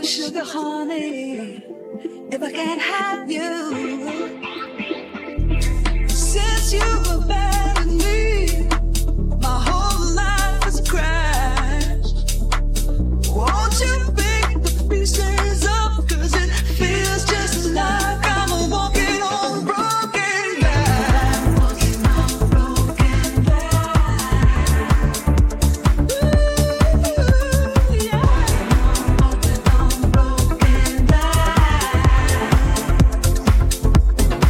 sugar honey, if I can't have you, since you abandoned me, my whole life is a crash. Won't you pick the pieces up, 'cause it feels just like I'm walking on broken glass. Walking on broken glass. Ooh, yeah. Walking on broken glass.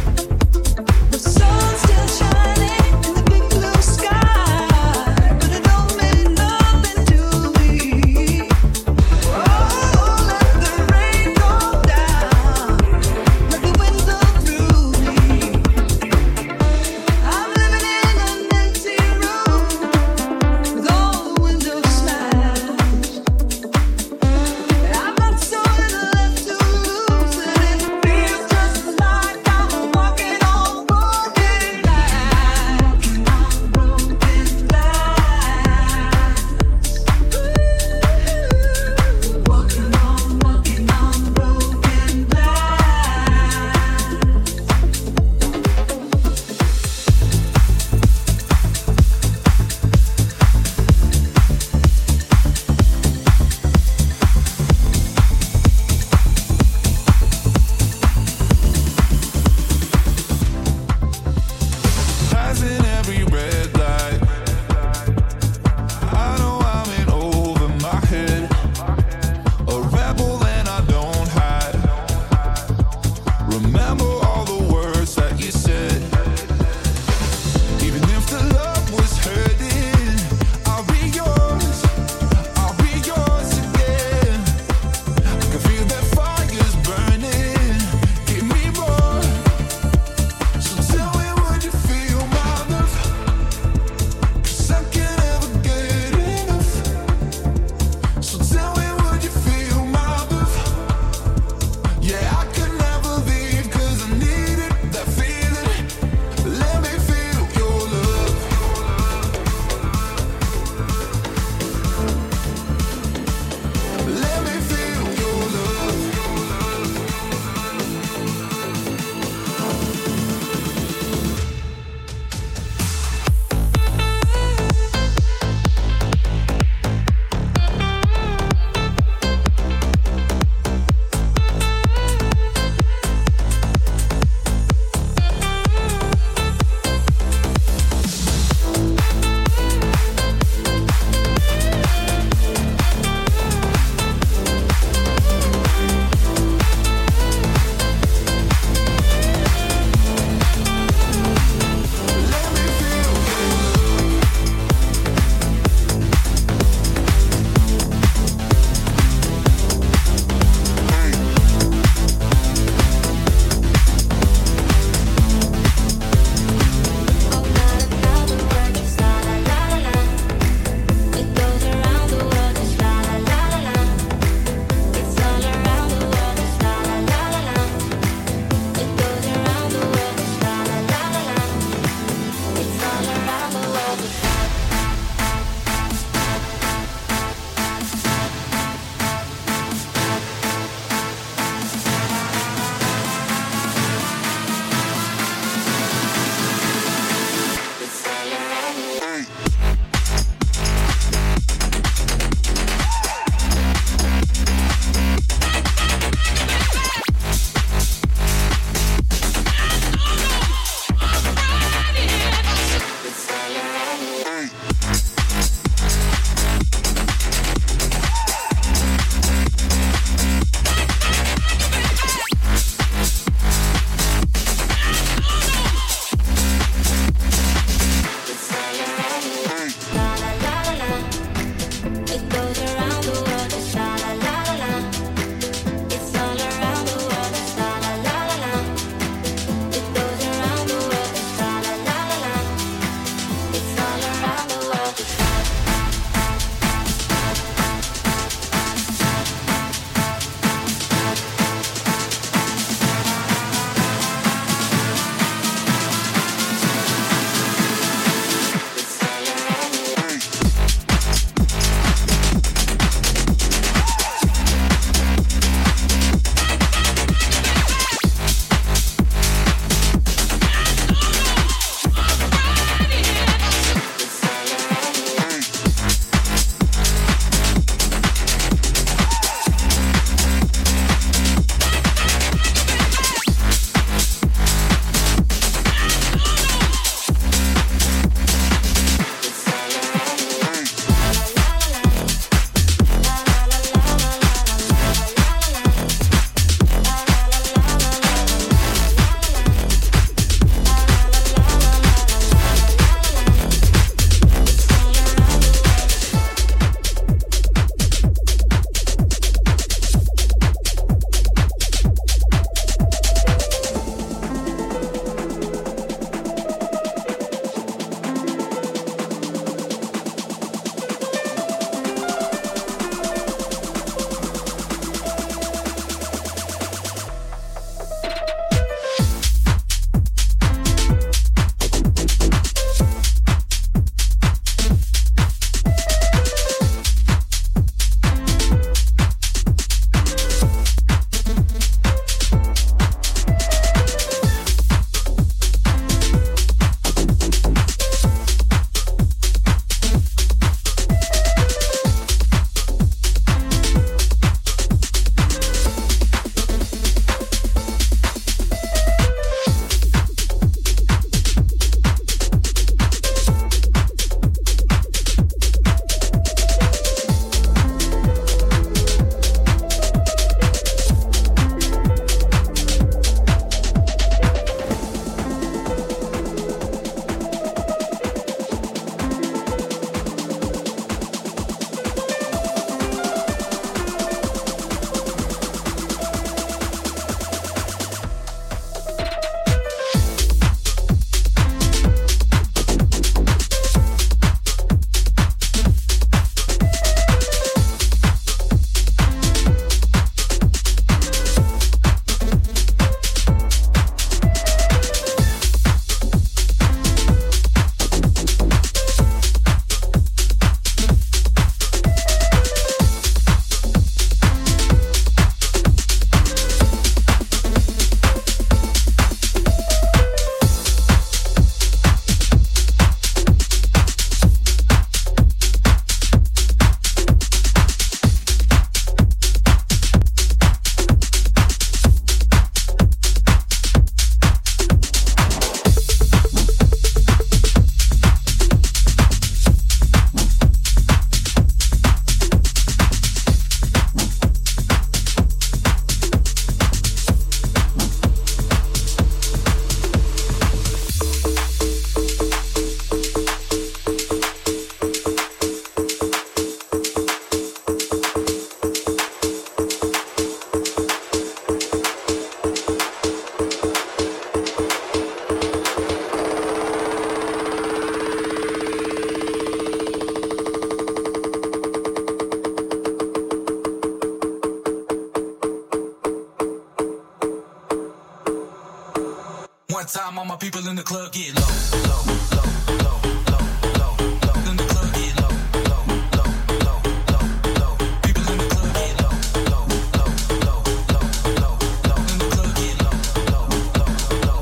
time, all my people in the club get low, low, low, low, low, low, low. In the club get low, low, low, low, low, low. People in the club get low, low, low, low, low, low, low. In the club get low, low, low, low, low.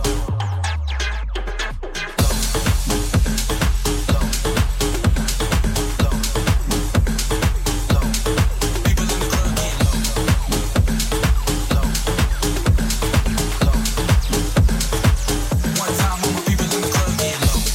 One time all my people in the club get low.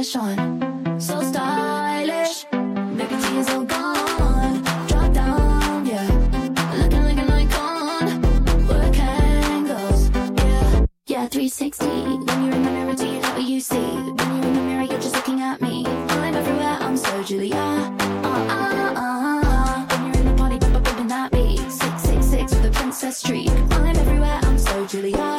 polish on. So stylish, baby tears all gone. Drop down, yeah, looking like an icon. Work angles, yeah, 360. When you're in the mirror, do you know what you see? When you're in the mirror, you're just looking at me. I'm everywhere, I'm so Julia. When you're in the party, bumping that beat. 666 with a princess streak. I'm everywhere, I'm so Julia.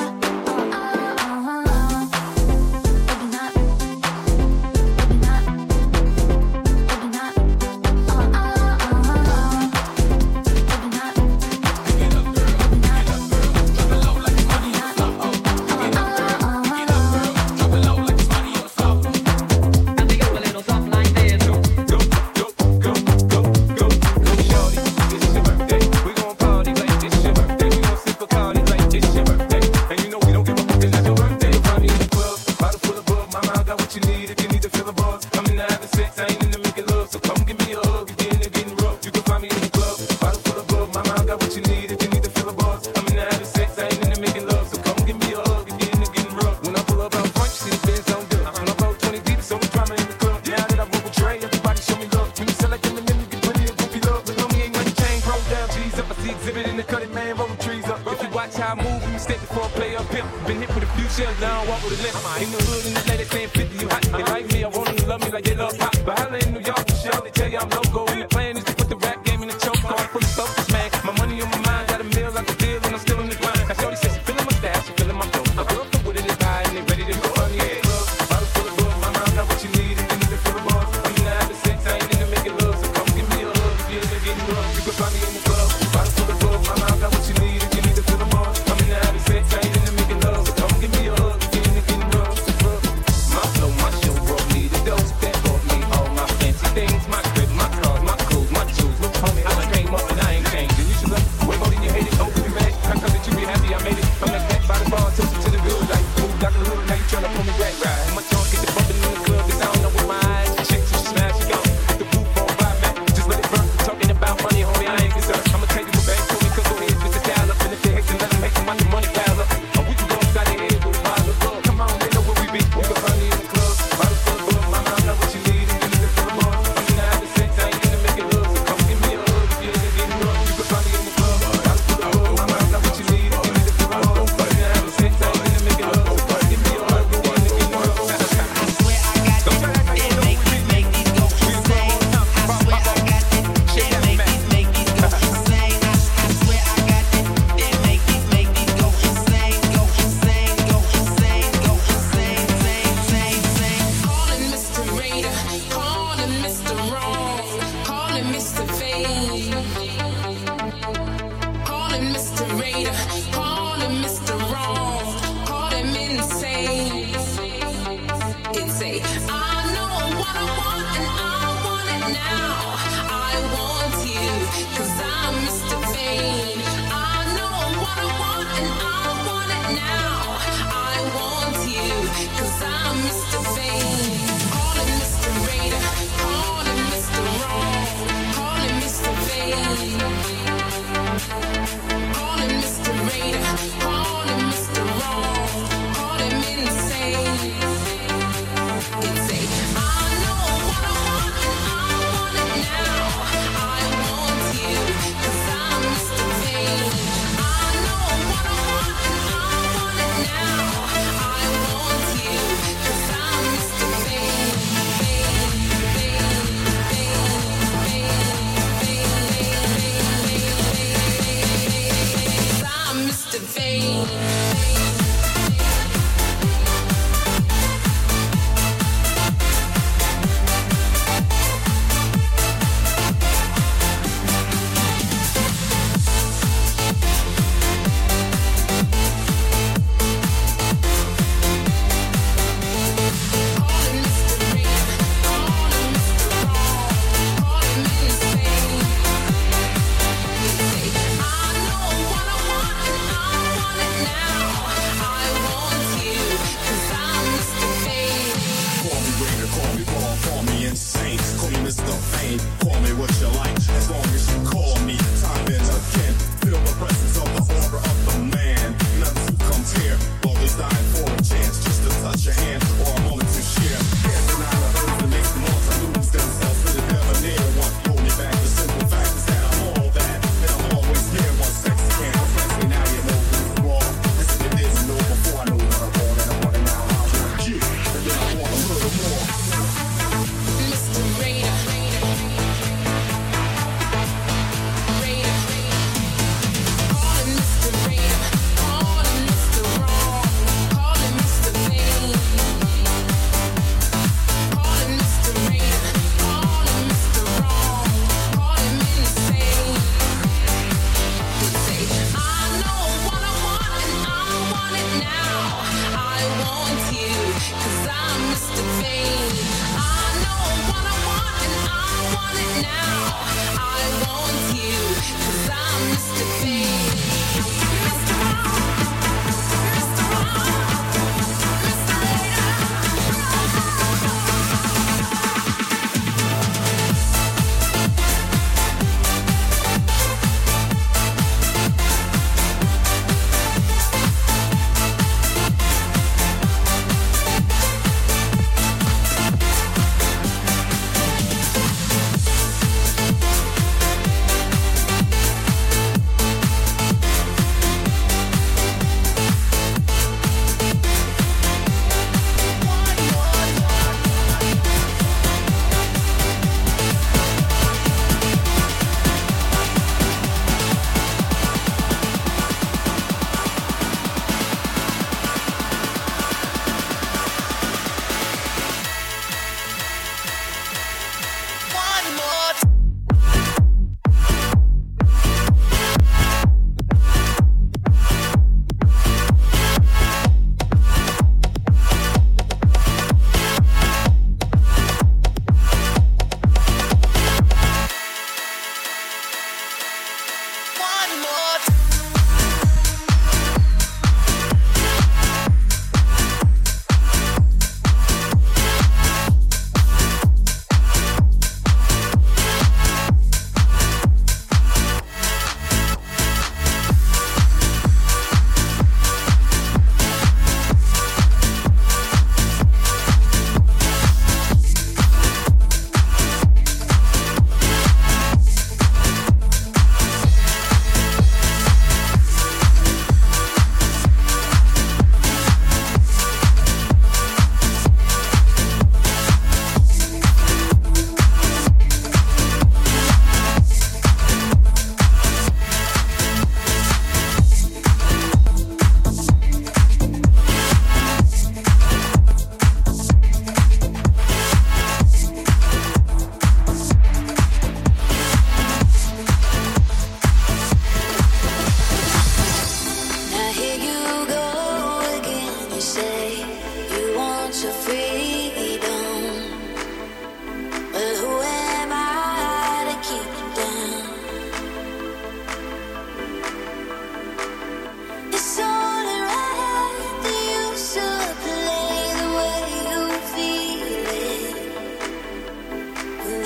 Put your hand or a moment to share. Can't deny the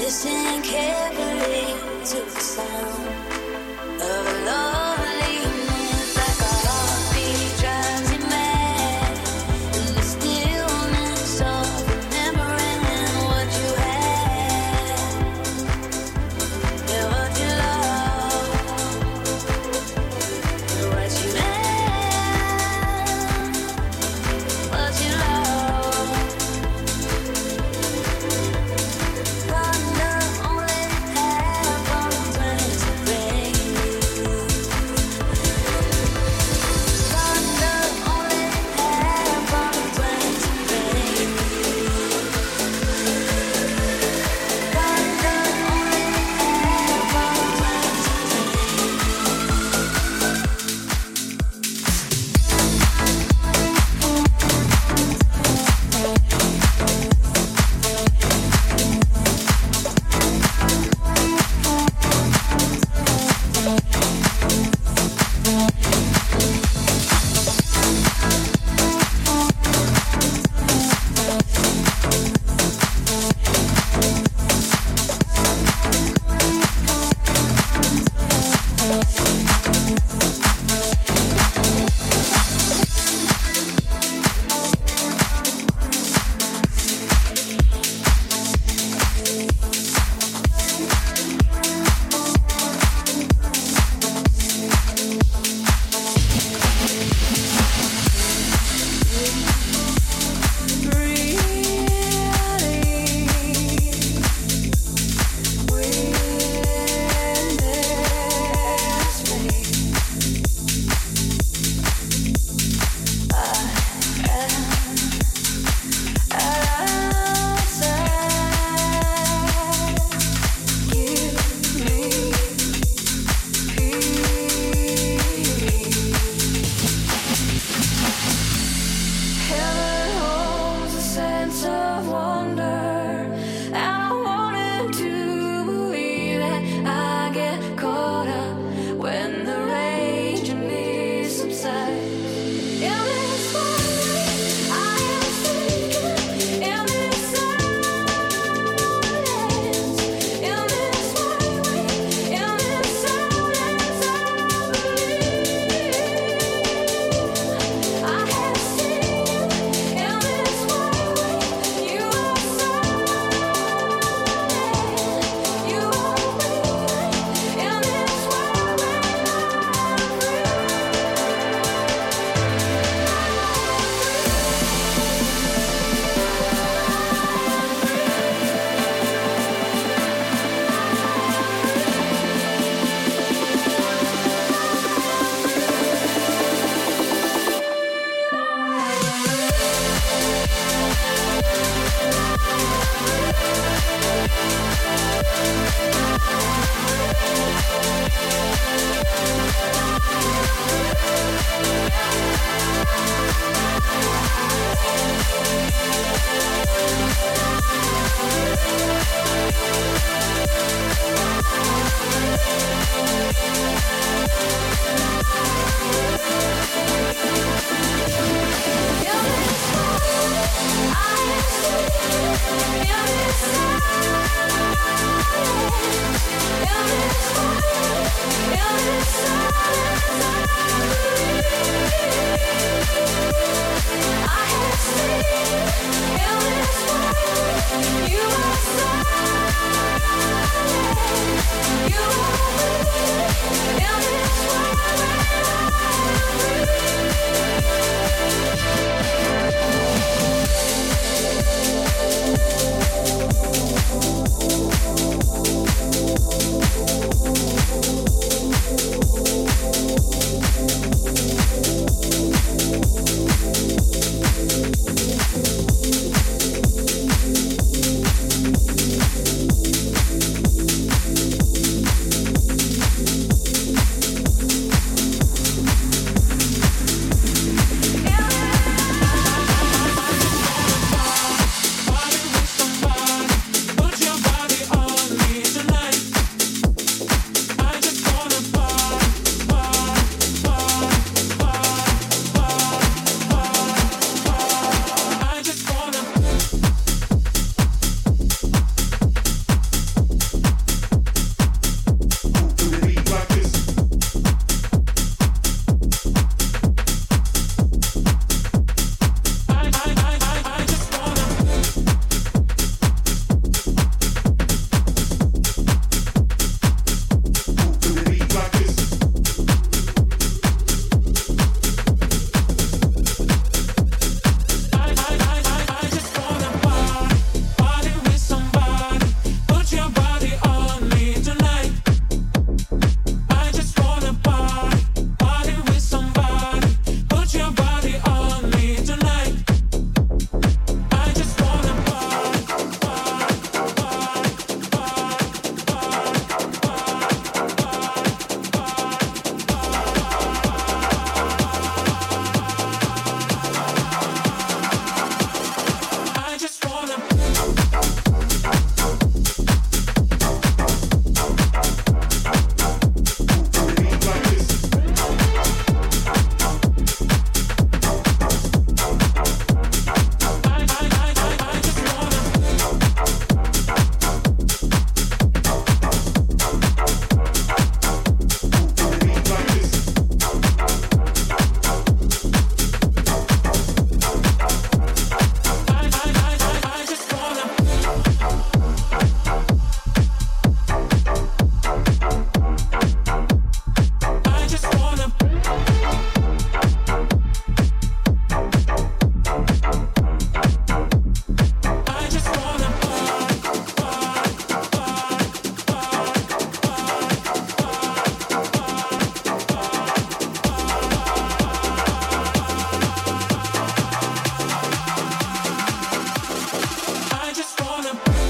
Listen carefully to the sound of a loneliness, like a heartbeat drives you mad. In the stillness of remembering what you had and what you loved and what you had, what you loved. Thunder only half of the rain. Thunder only half of the rain. Thunder Heaven holds a sense of wonder, and I wanted to believe that I get caught up when the rage in me subsides. In this moment, I am sinking. In this silence, in this moment, in this silence, I believe I have seen. In this moment, you are silent. You are breathing. In this moment,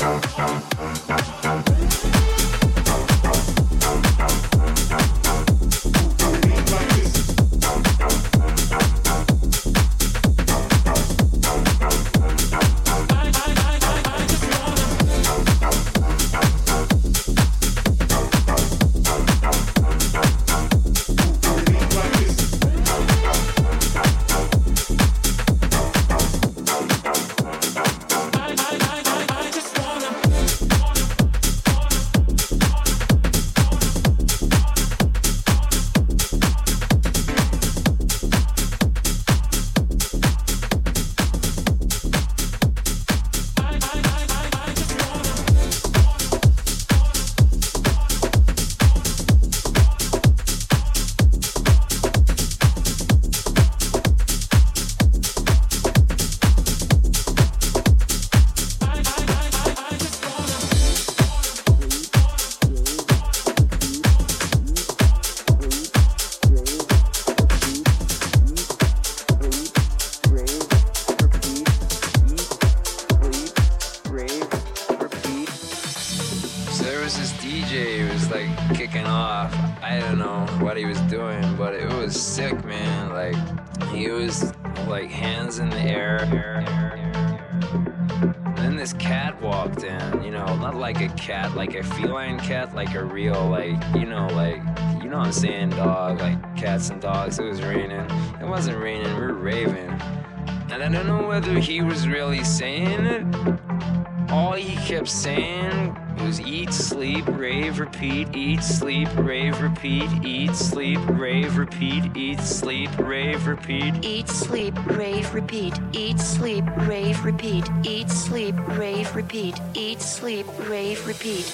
Like a feline cat, like a real, like, you know what I'm saying, dog, like cats and dogs. It was raining. It wasn't raining, we were raving. And I don't know whether he was really saying it. All he kept saying was eat, sleep, rave, repeat, eat, sleep, rave, repeat, eat, sleep, rave, repeat, eat, sleep, rave, repeat. Eat, sleep, rave, repeat. Eat, sleep, rave, repeat. Eat, sleep, rave, repeat. Eat, sleep, rave, repeat.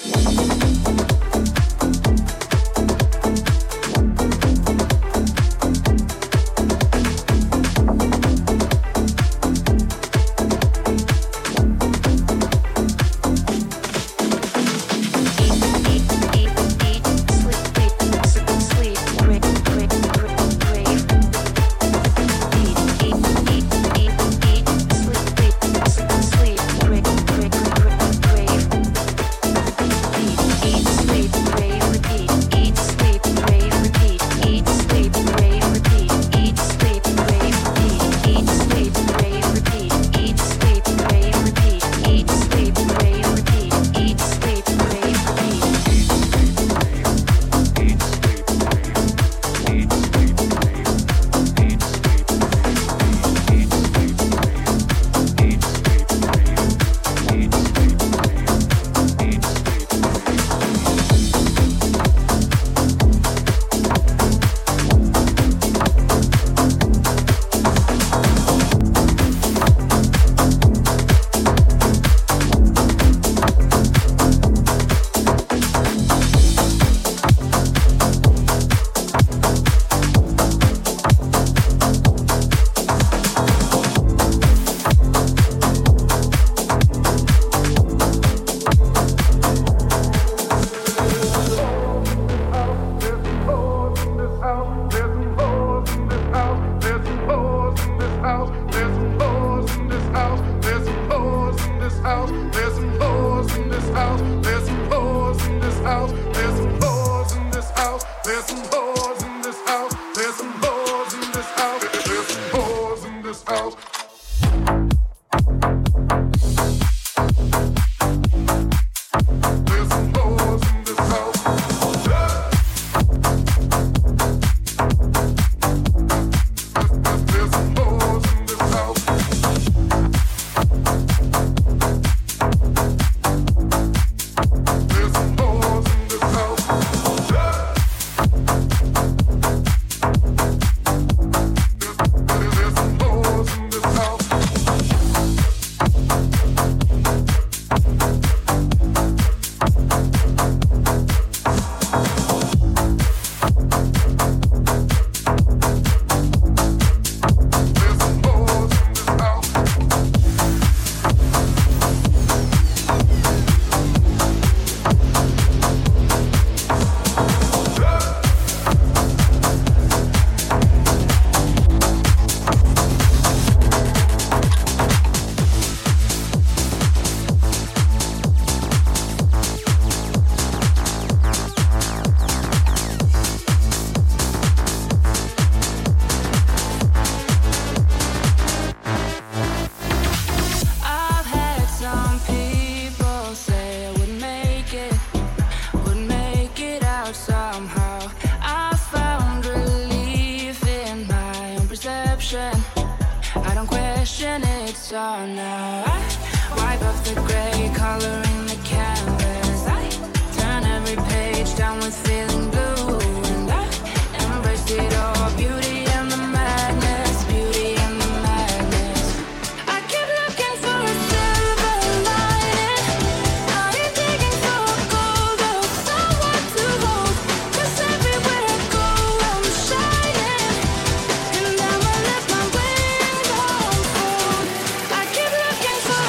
saw now. I wipe off the gray, coloring the canvas. I turn every page down with feeling blue, and I embrace it all. Beauty and the madness, beauty and the madness. I keep looking for a silver lining. I ain't digging for gold or someone to hold. 'Cause everywhere I go, I'm shining, and I'ma let my wings unfold. I keep looking for.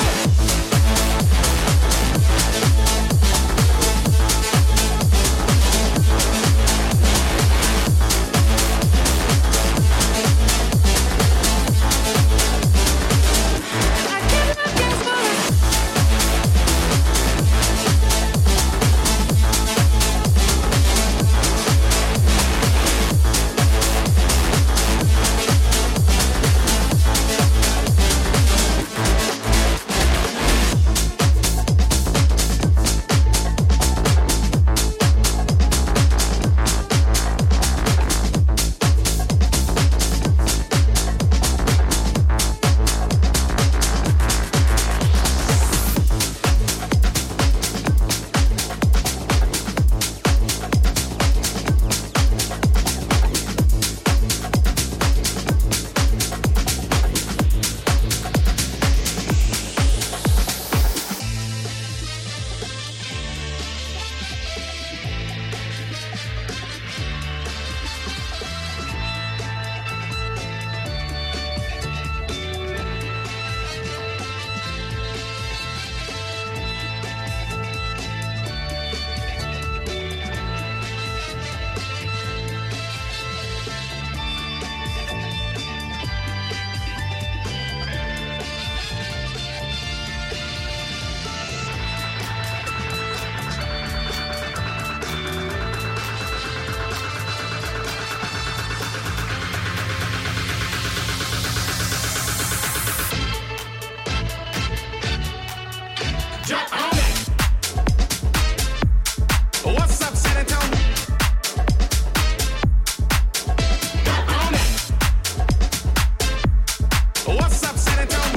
I keep looking for. What's up, San Antonio? What's up, San Antonio?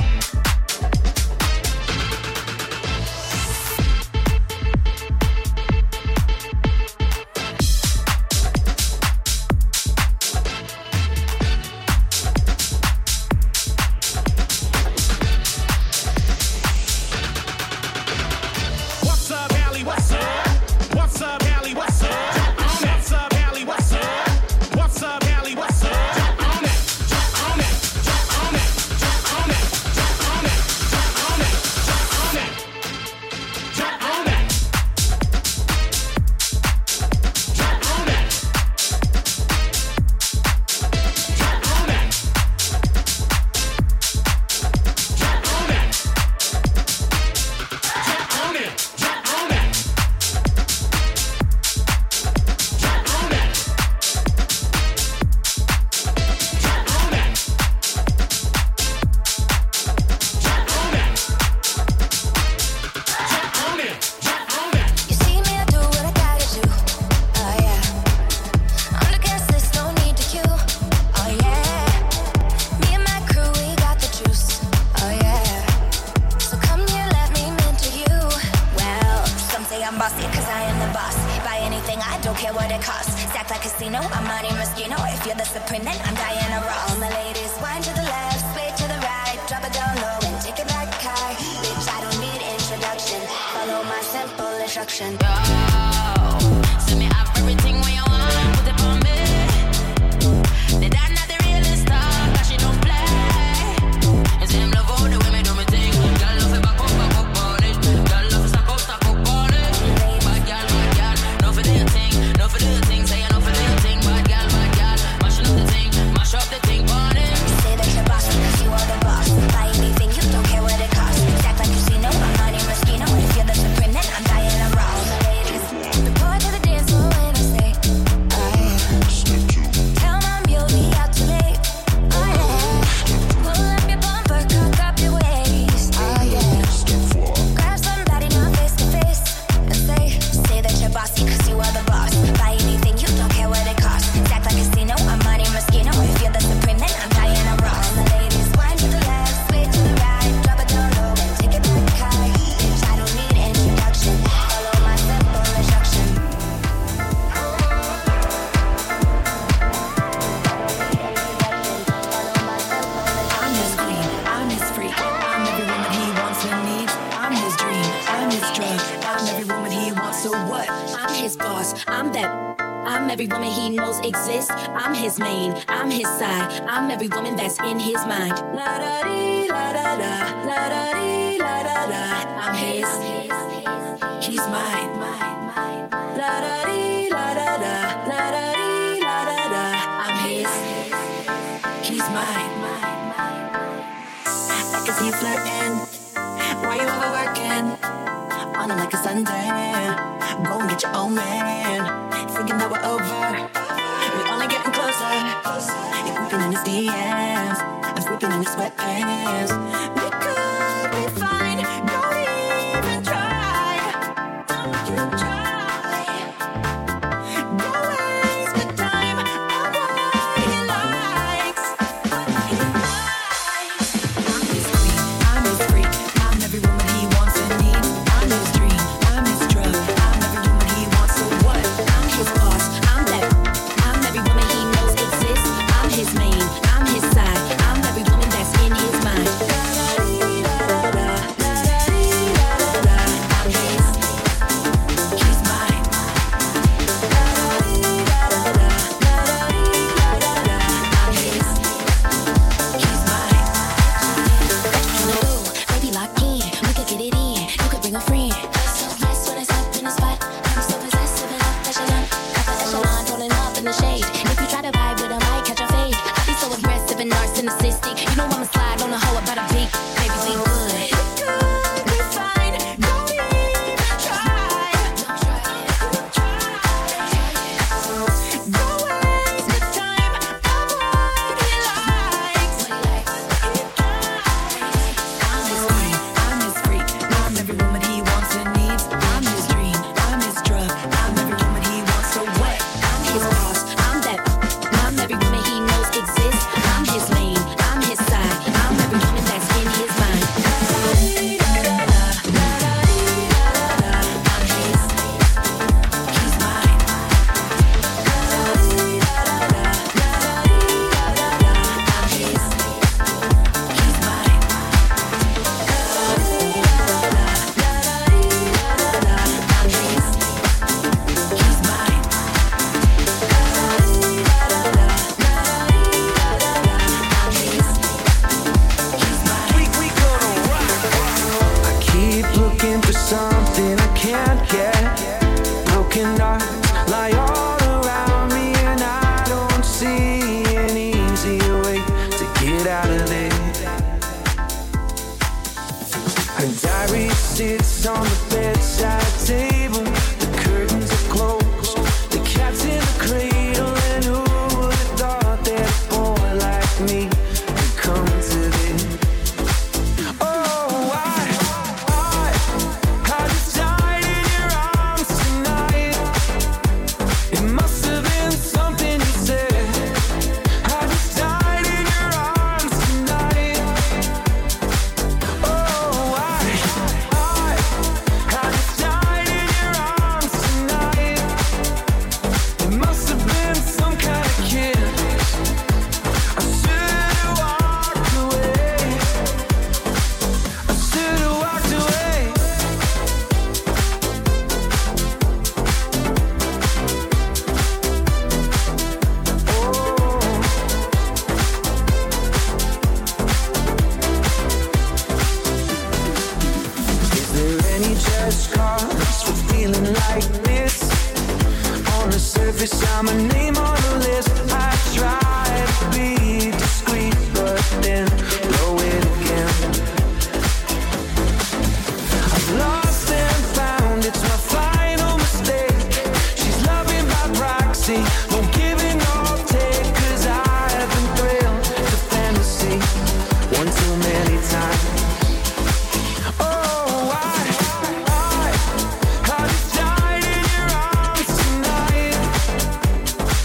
What's up, Hallie? What's up? What's up, Hallie? What's up? What's up, Hallie? What's up? What's up, Hallie? What's up? On it, on it, on it, on it, on it, on it, on it, on it, on it, You see me, I do what I gotta do. Oh yeah. On the guest list, no need to queue. Oh yeah. Me and my crew, we got the juice. Oh yeah. So come here, let me mentor you. Well, some say I'm bossy 'cause I am the boss. Buy anything, I don't care what it costs. Stack like casino, I'm Monte Moschino. If you're the supreme, then I'm Diana Ross. All my ladies, wine to the left, sway to the right, drop it down low and take it back high. Bitch, I don't need introduction. Follow my simple instruction. Yo, send me up everything when you want, put it on me. They that not the realest star, 'cause she don't play. And say them love all the way me do me thing. Girl love it back up on it. Girl love it stack up on it. Bad girl, no for their thing, no for their thing. Say no for their thing. Bad girl, mashing up the thing, mash up the thing on it. Say that you're boss 'cause you are the boss. Buy anything, you don't care what it costs. Stack like casino, I'm Monte Moschino. If you're the supreme, then I'm Diana Ross. All the ladies, I'm every woman he wants, so what? I'm his boss, I'm that. I'm every woman he knows exists. I'm his main, I'm his side. I'm every woman that's in his mind. La da dee, la da da, la da dee, la da da. I'm his, he's mine. La da dee, la da da, la da dee, la da da. I'm his, he's mine. I can see you flirting. Why you overworking? On him like a Sunday. Go and get your own man. Thinking that we're over. We're only getting closer. You're creeping in his DMs. I'm creeping in his sweatpants. We could be fine. Don't even try. Don't you try. Don't waste the time on what he likes. I'm his queen. I'm his freak. I'm every woman he wants and needs. I'm his dream. I'm his drug. I'm every woman he wants. So what? I'm his boss. I'm that. I'm every woman he knows exists. I'm his main. I'm his side. I'm every woman that's in his mind. I'm his. He's mine. I'm his. He's mine. Baby, lock in. We could get it in. You could bring a friend. So nice when it's up in the spot. I'm so possessive and up echelon. Got the echelon rolling up in the shade. If you try to vibe with him, I catch a fade. I be so aggressive and narcissistic. You know I'ma slide on a hoe about a beat. Baby, we good. We fine. Don't even try. Don't waste the time on what he likes. I'm his queen, I'm his freak. I'm every woman he wants and needs. I'm his dream, I'm his drug. I'm every woman he wants, so what? I'm his boss, I'm that. I'm every woman he knows exists. I'm his main, I'm his side. I'm every woman that's in his mind. I'm his, he's mine. I'm his, he's mine. I'm his, he's mine. I'm his, he's mine. We gonna rock. I keep looking for something I can't get. Broken hearts lie all around me, and I don't see an easier way to get out of there. Her diary sits on the bedside table. The curtains are closed. The cat's in the cradle, and who would have thought that a boy like me would come to this? Oh, I just died in your arms tonight. It must have been something you said. I just died in your arms tonight. Oh, I just died in your arms tonight. It must have been some kind of kiss. I should have walked away. I should have walked away. Is there any just cause for feeling like this? On the surface, I'm a name on the list. I try to be discreet, but then blow it again. I've lost and found, it's my final mistake. She's loving by proxy, won't give and all take. 'Cause I've been thrilled to fantasy one too many times. Oh, I just died in your arms tonight.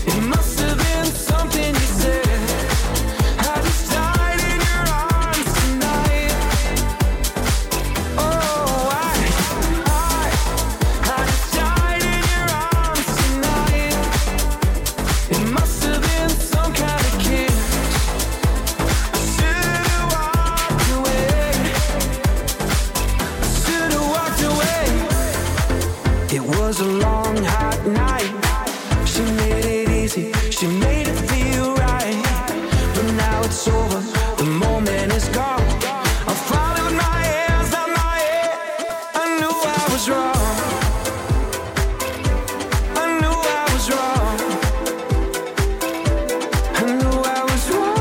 was a long, hot night. She made it easy, she made it feel right. But now it's over, the moment is gone. I'm falling with my hands on my head. I knew I was wrong. I knew I was wrong. I knew I was wrong.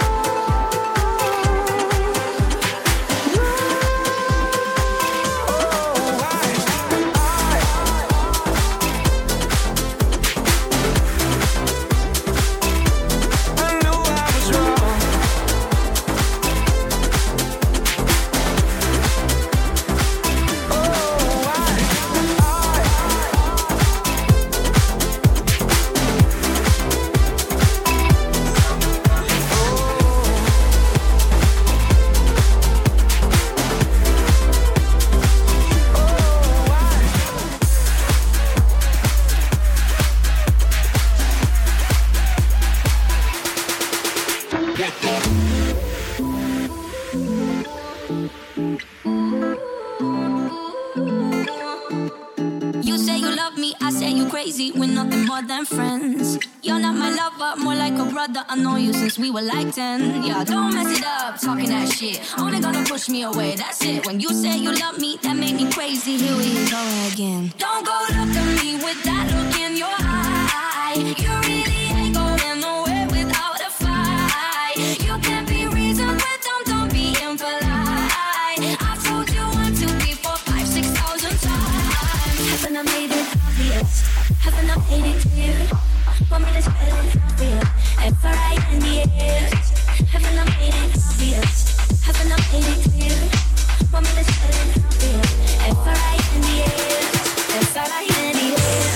You say you love me, I say you crazy. We're nothing more than friends. You're not my lover, more like a brother. I know you since we were like 10. Yeah, don't mess it up, talking that shit. Only gonna push me away, that's it. When you say you love me, that made me crazy. Here we go again. Don't go look at me with that look in your eye. You really ain't going nowhere without a fight. You can't be reasoned with them, don't be impolite. I've told you 1, 2, 3, 4, 5, 6,000 times. Haven't I made it obvious? Haven't I made it clear? Want me to spell it out for you? F-R-I-N-D-S. Haven't I made it obvious? Haven't I made it clear? Want me to spell it out for you? F-R-I-N-D-S. F-R-I-N-D-S.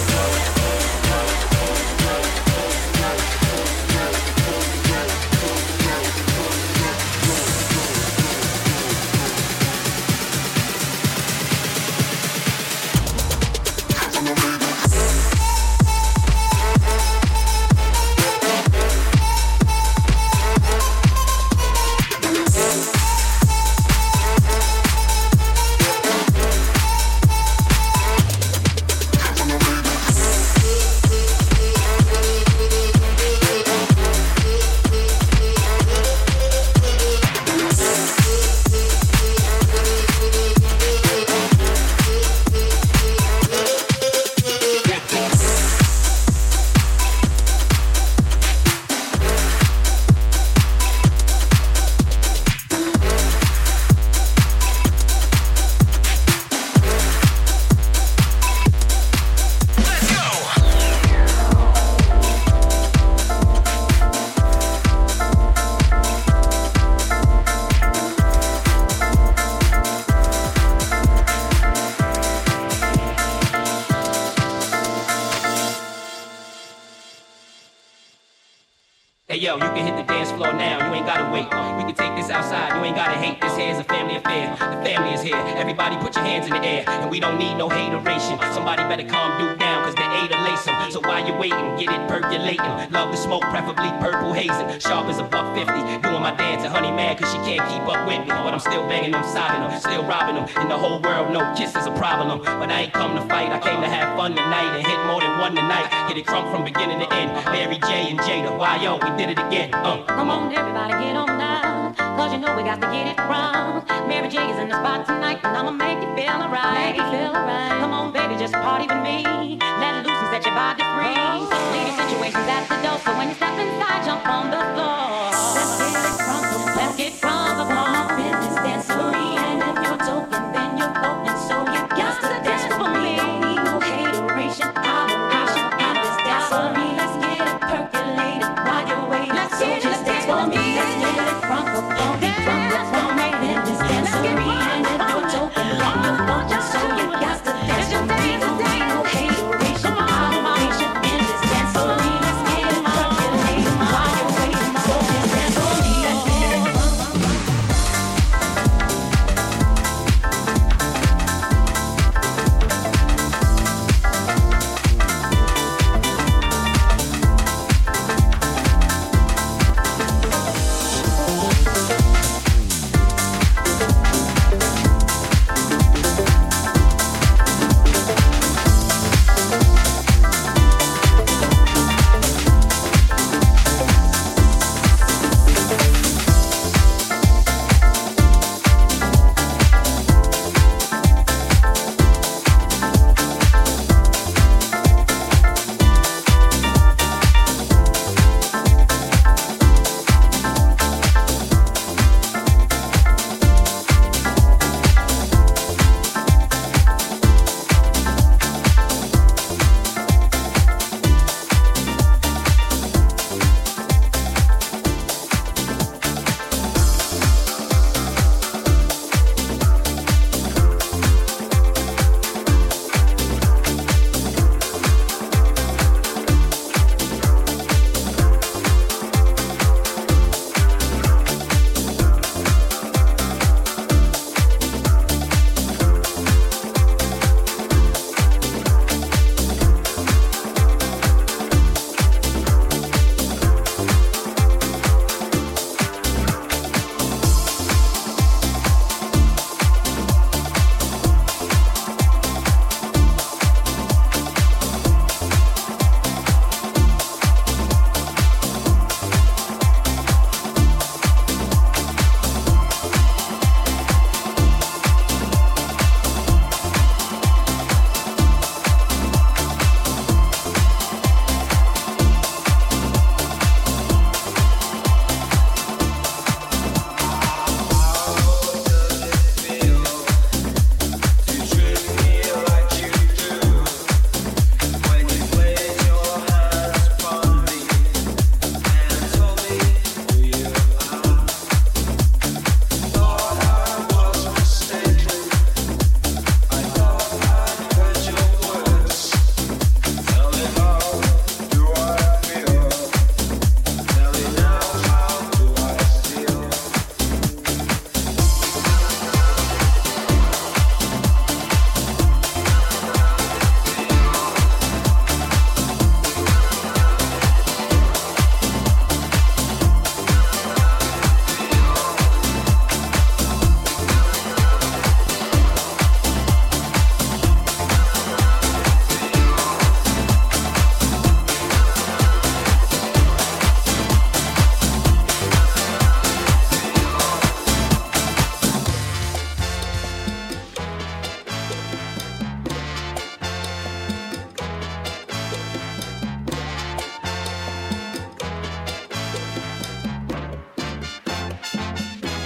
Hey yo, you can hit the dance floor now, you ain't gotta wait. We can take this outside, you ain't gotta hate. This here's a family affair, the family is here. Everybody put your hands in the air, and we don't need no hateration. Somebody better calm Duke down, cause they ate or lace 'em. So while you're waiting, get it percolating. Love the smoke, preferably purple hazing. Sharp as a $1.50, doing my dance. And honey mad cause she can't keep up with me. But I'm still banging them, sodding them, still robbing them. In the whole world, no kiss is a problem. But I ain't come to fight, I came to have fun tonight. And hit more than one tonight, get it crunk from beginning to end. Mary J and Jada, why yo, we did it again. Come on, everybody, get on down. Cause you know we got to get it wrong. Mary J is in the spot tonight, and I'ma make you feel alright. Come on, baby, just party with me. Let loose and set your body free. Leave your situations at the door, so when you step inside, jump on the floor. Let's get it crunk, let's get crunk. Come on, business dancery. And if you're joking, then you're poking. So you got to dance for me. Don't need no hateration, holleration. And this dancery, let's get it percolated while you're waiting. So just dance for me. Let's get it crunk, dance for me. In this dancery. And if you're joking, then you're poking. So you got to dance for me. Don't need no hateration, holleration. In this dancery, let's get it percolated while you're waiting. So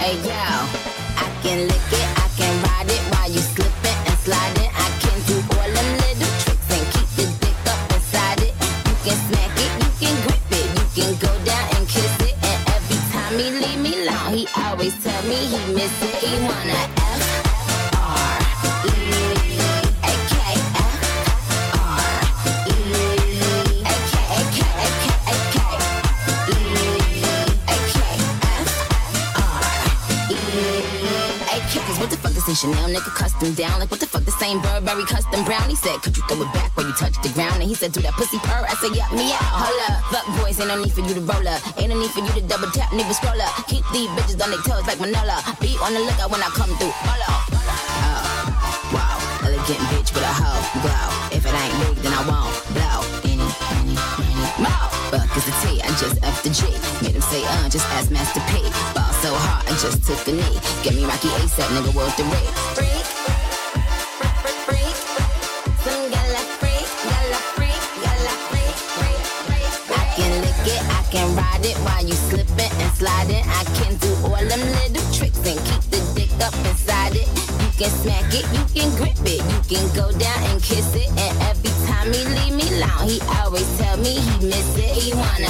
Hey yo, I can lick it, I can ride it while you slipping and sliding. I can do all them little tricks and keep the dick up inside it. You can smack it, you can grip it, you can go down and kiss it. And every time he leave me alone, he always tell me he miss it. He wanna Chanel nigga custom down. Like what the fuck, the same Burberry custom brown. He said, could you throw it back where you touch the ground? And he said, do that pussy purr. I said, yeah, me out. Hold up, fuck boys, ain't no need for you to roll up. Ain't no need for you to double tap, nigga scroll up. Keep these bitches on their toes like Manola. Be on the lookout when I come through. Hold up. Oh, wow, elegant bitch with a hoe glow. If it ain't big, then I won't blow. Any, more. Fuck is the T, I just F the G. Made him say, just ask Master P. Ball so hard, I just took a knee. Get me Rocky ASAP, nigga, worth the rig. Freak, freak, some gala freak, gala freak, gala freak, freak, freak. I can lick it, I can ride it while you slipping and sliding. I can do all them little tricks and keep the dick up inside it. You can smack it, you can grip it, you can go down and kiss it. And every time he leave me alone, he always tell me he miss it. He wanna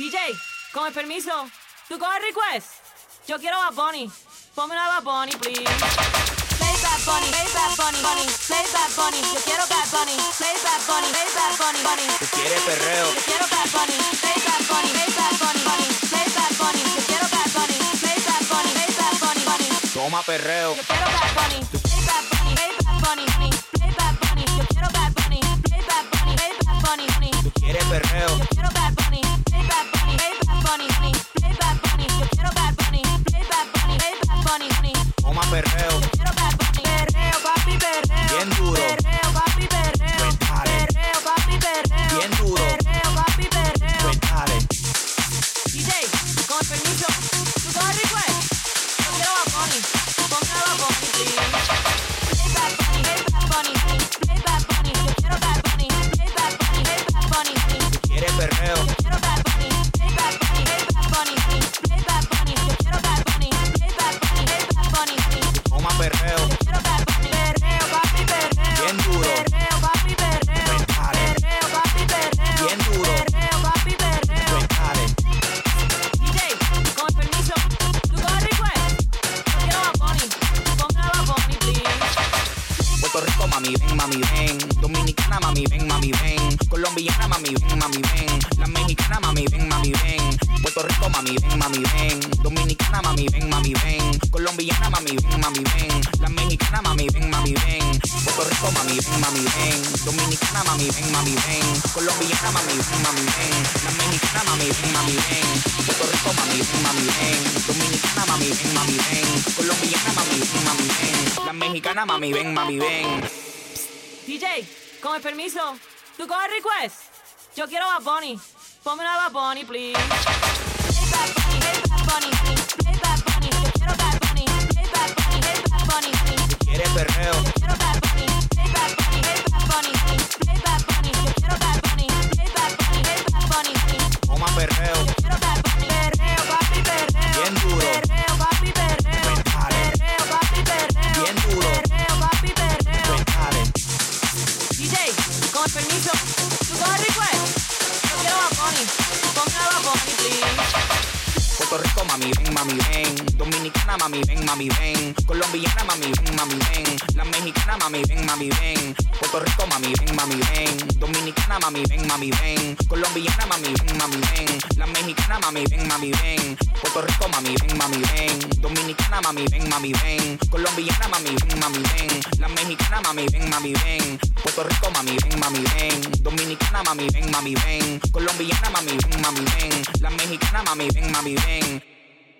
DJ, con el permiso, ¿tú coges request? Yo quiero Bad Bunny. Ponme una Bad Bunny, please. Play Bad Bunny, play Bad Bunny, Bunny, play Bad Bunny. Yo quiero Bad Bunny, play Bad Bunny, play Bad Bunny, Bunny. Tú quieres perreo. Yo quiero Bad Bunny, play Bad Bunny, play Bad Bunny, Bunny, play Bad Bunny. Yo quiero Bad Bunny, play Bad Bunny, play Bad Bunny, Bunny. Toma perreo. Yo quiero Bad Bunny, play Bad Bunny, play Bad Bunny, Bunny, play Bad Bunny. Yo quiero Bad Bunny, play Bad Bunny, play Bad Bunny, Bunny. Tú quieres perreo. Yo quiero Bad Bunny, play Bad Bunny, play Bad Bunny, Bunny, play Bad Bunny. Yo quiero Bad Bunny, play Bad Bunny, play Bad Bunny, Bunny. Toma perreo. Yo quiero Bad Bunny, perreo, papi, perreo. Bien duro. Perreo, papi, perreo. Pues dale. Perreo, papi, perreo. Bien duro. Perreo, papi, perreo. Pues dale. DJ, con permiso, ¿tú coges request? Yo quiero Bad Bunny, ponme a Bad Bunny, please. Play Bad Bunny, play Bad Bunny, play Bad Bunny. Yo quiero Bad Bunny, play Bad Bunny, play Bad Bunny. Tú quieres perreo. Yo quiero Bad Bunny, play Bad Bunny, play Bad Bunny, play Bad Bunny. Yo quiero Bad Bunny, play Bad Bunny, play Bad Bunny. Toma perreo. Yo quiero Bad Bunny, perreo, papi, perreo. Bien duro. Perreo, papi, perreo. Pues dale. Perreo, papi, perreo. Bien duro. Perreo, papi, perreo. Pues dale. DJ, con permiso, ¿tú coges request? Yo quiero Bad Bunny, ponme a Bad Bunny, please. Puerto Rico, mami, ven. Dominicana, mami, ven. Colombiana, mami, ven. La mexicana, mami, ven. Puerto Rico, mami, ven. Dominicana, mami, ven. Colombiana, mami, ven. La mexicana, mami, ven. Puerto Rico, mami, ven. Dominicana, mami, ven. Colombiana, mami, ven. La mexicana, mami, ven. Puerto Rico, mami, ven. Dominicana, mami, ven. Colombiana, mami, ven. La mexicana, mami, ven. DJ, con el permiso, ¿tú coges request? Yo quiero Bad Bunny, ponme una Bad Bunny, please. Play Bad Bunny, play Bad Bunny, play Bad Bunny. Yo quiero Bad Bunny, play Bad Bunny, play Bad Bunny. Tú quieres perreo. Yo quiero Bad Bunny, play Bad Bunny, play Bad Bunny, play Bad Bunny. Yo quiero Bad Bunny, play Bad Bunny, play Bad Bunny. Toma perreo. Yo quiero Bad Bunny, perreo, papi, perreo. Bien duro. Perreo, papi, perreo. Pues dale. Perreo, papi, perreo. Bien duro. Perreo, papi, perreo. Pues dale. DJ, con el permiso, ¿tú coges request? Yo quiero Bad Bunny, ponme a Bad Bunny, please. Puerto Rico, mami, ven. Dominicana, mami, ven. Colombiana, mami, ven. La mexicana, mami, ven. Puerto Rico, mami, ven. Dominicana, mami, ven. Colombiana, mami, ven. La mexicana, mami, ven. Puerto Rico, mami, ven. Dominicana, mami, ven. Colombiana, mami, ven. La mexicana, mami, ven. Puerto Rico, mami, ven. Dominicana, mami, ven. Colombiana, mami, ven. La mexicana, mami, ven.